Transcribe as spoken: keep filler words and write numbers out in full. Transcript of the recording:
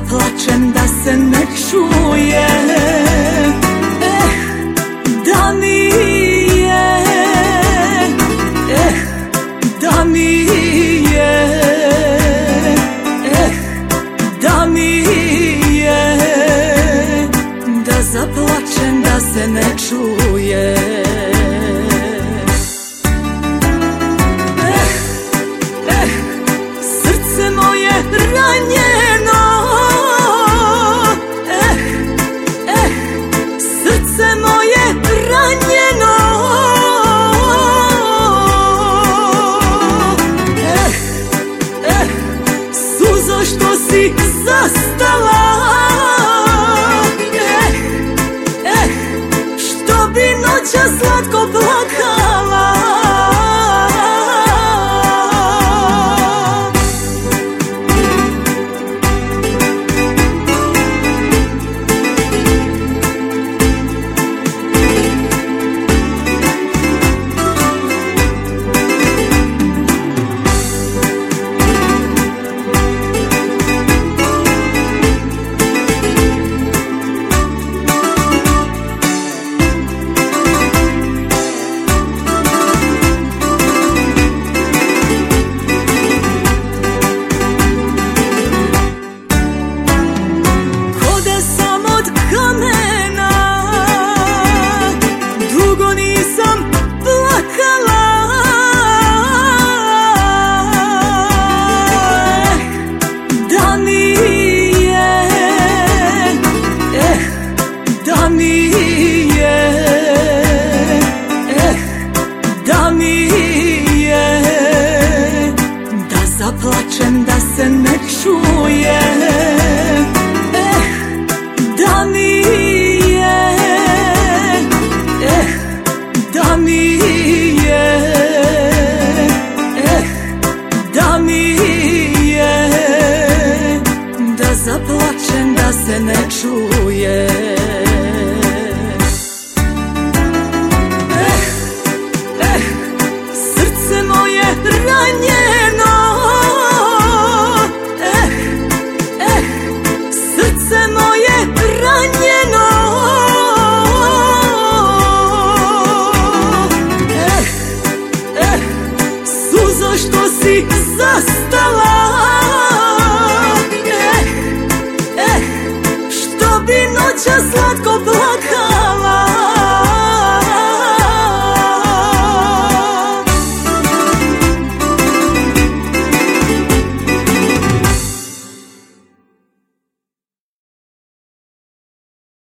zaplačem da se ne čuje. Eh, da nije, eh, da nije, eh, da nije, da zaplačem da se ne čuje. Eh, eh, srce moje ranjeno, eh, eh, srce moje ranjeno, eh, eh, suzo što si zastala, eh, eh, što bi noćas slatko plakala. Da nije, eh, da nije, da zaplačem da se ne čuje. Eh, da nije, eh, da nije, eh, da nije, da zaplačem da se ne čuje. Ranjeno, eh, eh, srce moje ranjeno, eh, eh, suzo što si zastala, eh, eh, što bi noćas slatko plakala.